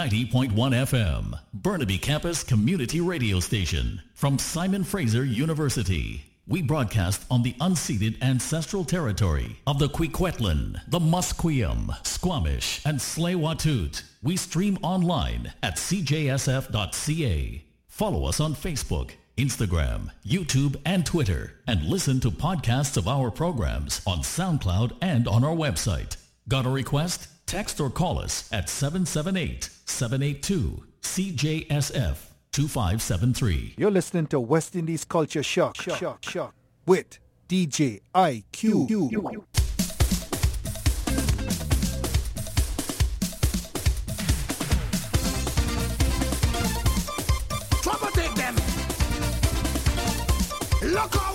90.1 FM, Burnaby Campus Community Radio Station. From Simon Fraser University, we broadcast on the unceded ancestral territory of the Kwikwetlan, the Musqueam, Squamish, and Tsleil-Waututh. We stream online at cjsf.ca. Follow us on Facebook, Instagram, YouTube, and Twitter, and listen to podcasts of our programs on SoundCloud and on our website. Got a request? Text or call us at 778-782-CJSF 2573. You're listening to West Indies Culture Shock with DJ IQ. Trouble take them. Look out.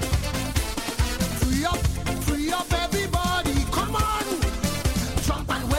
Free up everybody, come on, jump and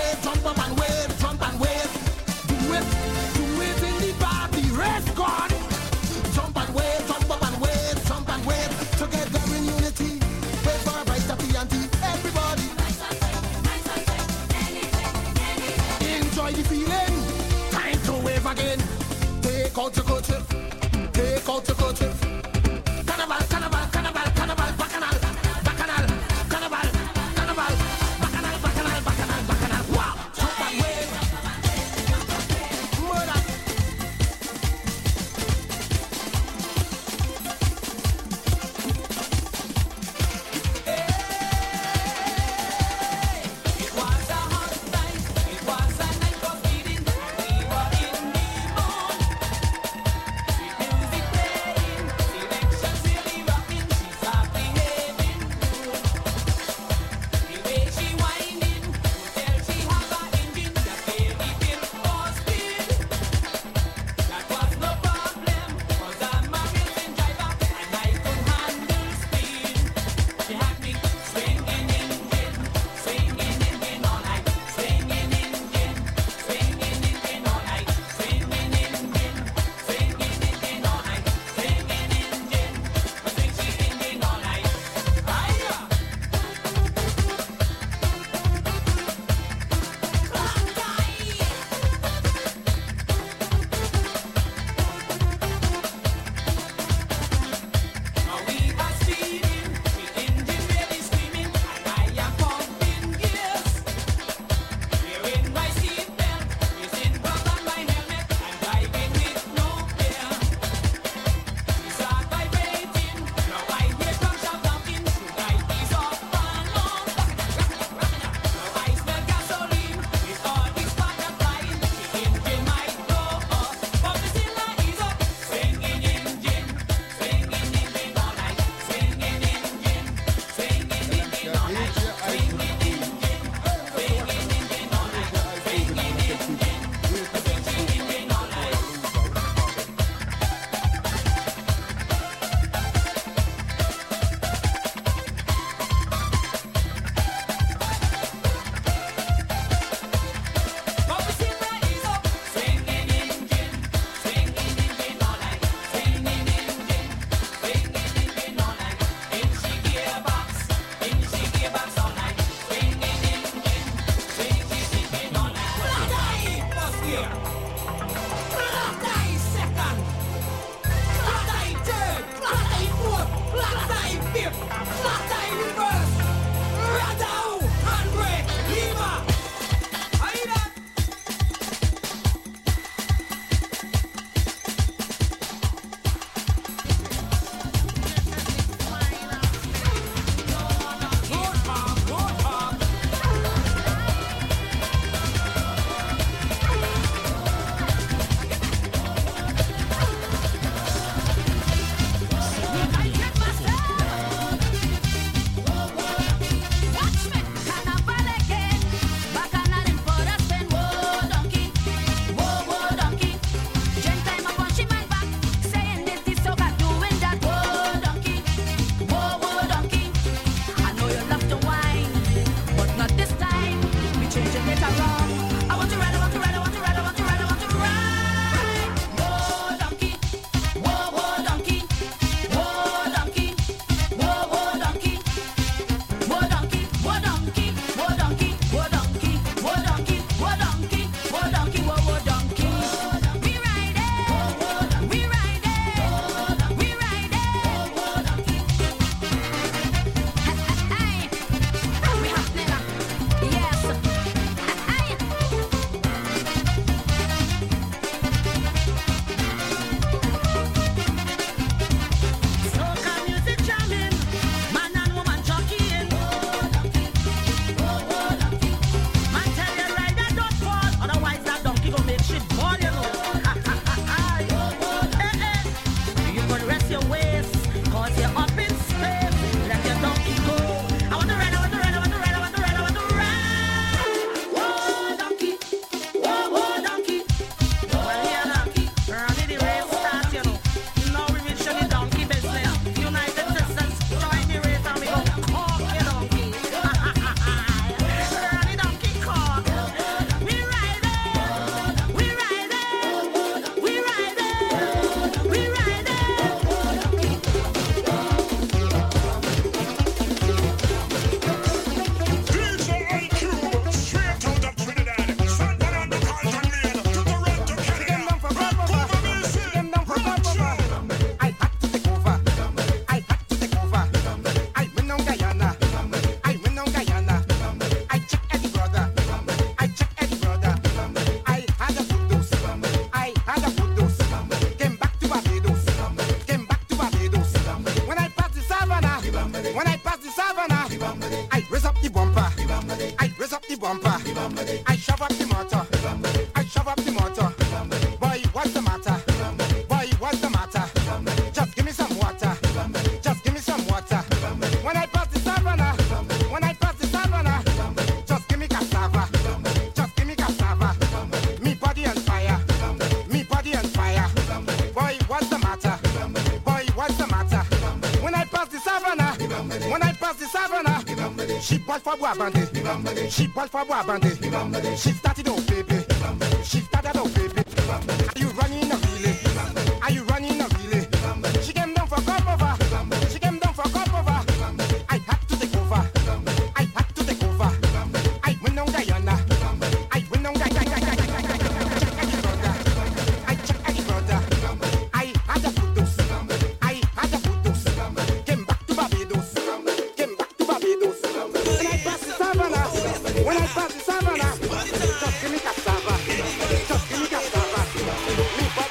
I shove up the motor. I shove up the motor. Boy, what's the matter? Boy, what's the matter? Just give me some water. Just give me some water. When I pass the savannah, when I pass the savannah, just give me cassava. Just give me cassava. Me body on fire. Me body on fire. Boy, what's the matter? Boy, what's the matter? When I pass the savannah, when I pass the savannah, she bought for Boabande. She bought for Boabande. She started oh baby. She started oh baby. Are you running a relay? Are you running a relay? She came down for cup over. She came down for cup over. I had to take over. I had to take over. I went on Guyana. I went on Guyana. I checked any brother. I had a photos. I had a photos. Came back to Barbados. Came back to Barbados. When I pass the savannah. When I pass the savannah. Just give me cassava. Just give me cassava. Me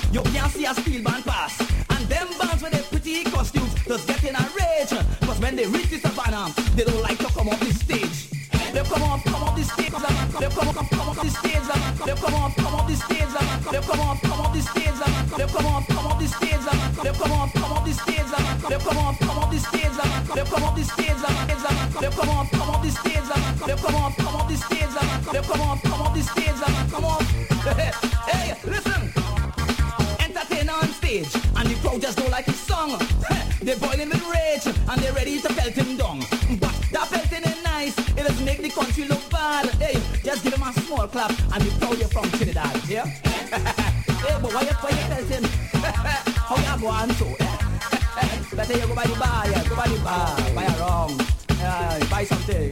You can't see a steel band pass. And them bands with their pretty costumes just get in a rage. Cause when they reach the savannah, they don't like to come off the stage. They come off the stage. They come off the stage. They come off the stage. They come off the stage. They come off the stage. They come off the stage. They come off the stage. They come off the stage. They come off the stage. They come off the stage. They come off the stage. Come on. Hey, listen. Entertainer on stage, and the crowd just don't like his song. They're boiling with rage, and they're ready to pelt him down. But that pelting is nice, it doesn't make the country look bad. Hey, just give him a small clap, and the crowd you're from Trinidad, yeah? Hey, but why you pelting? How you go on so? Better you go by the bar, yeah, go by the bar, buy a rum, buy something.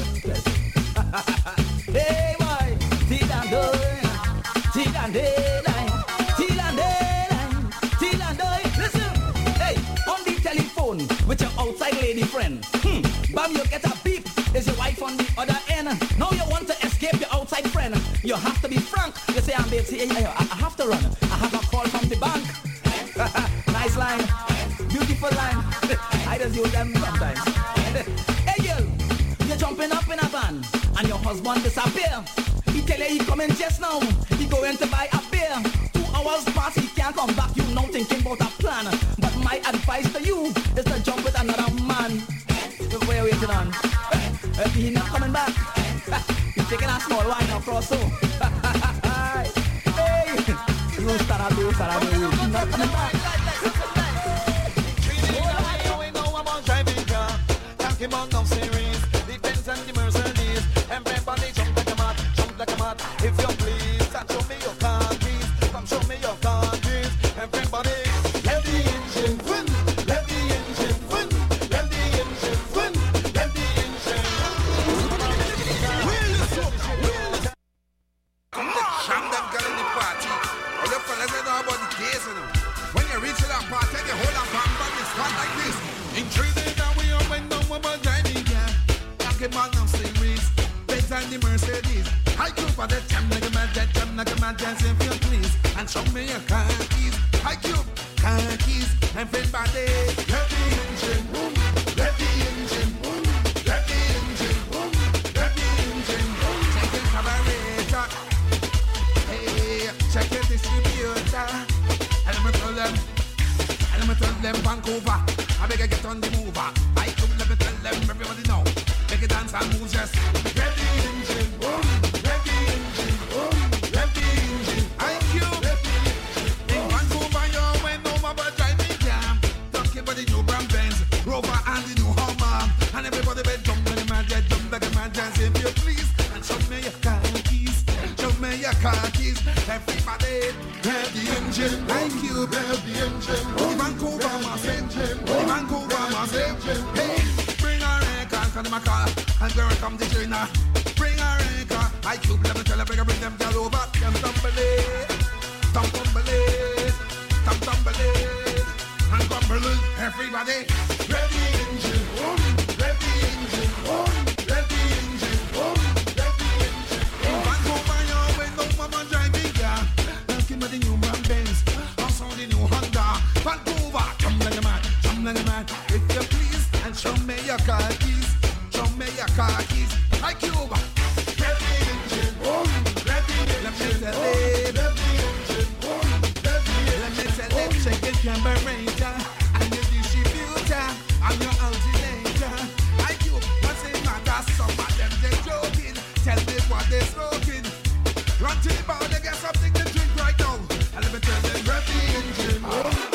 Hey, boy, till and daylight, till and daylight, till and daylight, till and daylight. Listen, hey, on the telephone with your outside lady friend. Bam, you get a beep. Is your wife on the other end? Now you want to escape your outside friend. You have to be frank. You say, I'm busy. I have to run. I have a call from the bank. Nice line. Beautiful line. I just use them sometimes. Hey, girl, you're jumping up in a van and your husband disappear. He tell you he coming just now. He going to buy a beer. 2 hours pass, he can't come back. You now thinking about a plan. But my advice to you is to jump with another man. What are you waiting on? If he not coming back, he's taking a small wine across so. Hey, you start to not coming back. Him on no series, the Benz and the Mercedes. Everybody jump like a mat, jump like a mat. If you please, and show me your car keys. Come show me your car keys. Everybody, let the engine win, let the engine win, let the engine win, let the engine win. Come to jam them girl in the party. All the fellas they know about the case, you know. When you reach to that party, you hold a bam bam, it's fun like this. In 3 days that we are when no more driving, yeah. Talking about no series, Benz and the Mercedes. I cube for the jam like a mad jet, jam like a mad jet, if you please. And show me your car keys. I cube, car keys, everybody. Let the engine boom, let the engine boom, let the engine boom, let the engine boom. Check your carburetor, hey, check your distributor. And I'm gonna tell them Vancouver. I beg you get on the mover. I come let me tell them everybody know. Make it dance and move just. Let the engine boom, let the engine boom, let the engine. IQ. In Vancouver you went over but drive me jam. Talking about the new brand Benz, Rover and the new Hummer. And everybody been jump like a man jet, jump like a man jet, if you please. And show me your car keys, show me your car keys. Everybody, rev the engine. IQ, rev the engine. The Vancouver must engine. Hey, bring a record, come to my car, and girl come to China. Bring a record, I cube, let me tell her, bring them girl over. Them tumbly, and tumbly. Everybody, rev the engine, rev the engine, rev the engine, rev the engine. In Vancouver, you went no mama driving car. Asking me the new brand Benz, also the new Honda. Vancouver, come like a man. If you please, and show me your car keys. Show me your car keys. I cube. Rev the engine. Rev the engine. Let me tell it. Rev the engine. Let me tell it. Check your carburetor and your distributor and your alternator. I cube. What's it matter? Some of them they joking. Tell me what they're smoking. Run to the bar, they get something to drink right now. And let me tell them, rev the engine.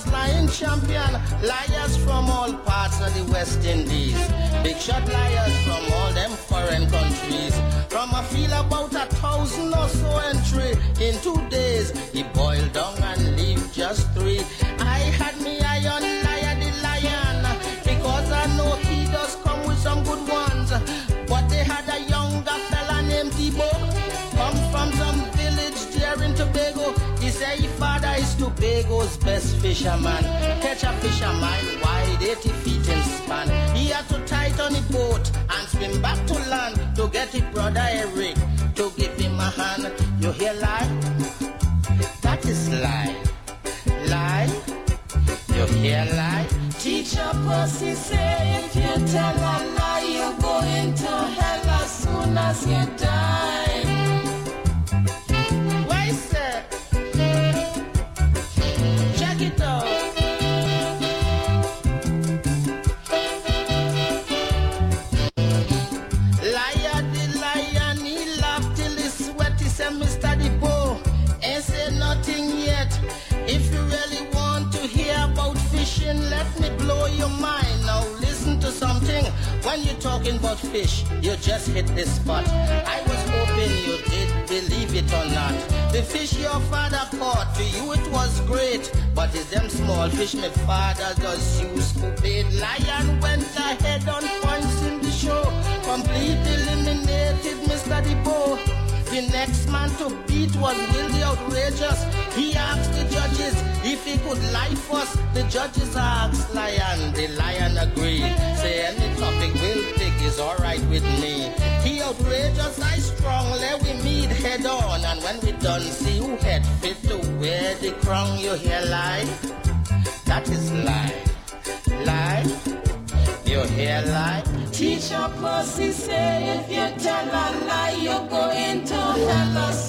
was lion champion, liars from all parts of the West Indies. Big shot liars from all them foreign countries. From a field about 1,000 or so entry. In 2 days, he boiled down and leave just 3. I had me eye on Liar the lion, because I know he does come with some good ones. But they had a younger fella named Thibaut, come from some village there in Tobago. He say his father is Tobago's best fisherman. Catch a fisherman wide 80 feet in span. He had to tight on the boat and swim back to land to get his brother Eric to give him a hand. You hear lie? That is lie. Lie? You hear lie? Teacher Percy say if you tell a lie, you're going to hell as soon as you die. Why, sir? Check it out. Liar the lion, he laughed till he sweat. He said, Mr. Debo, ain't say nothing yet. If you really want to hear about fishing, let me blow your mind. Now listen to something. When you're talking about fish, you just hit the spot. I was hoping you did believe it or not. The fish your father caught, to you it was great. But it's them small fish my father does use to bait. Lion went ahead on points in the show. Completely eliminated Mr. Debo. The next man to beat was really outrageous. He asked the judges if he could lie first. The judges asked Lion. The lion agreed. Say any topic we'll pick is alright with me. He outrageous, I strong. Let we meet head on. And when we done, see who head fit to wear the crown. You hear lie? That is lie. Lie? You hear lie? Teacher Percy say if you tell a lie, you're going to hell as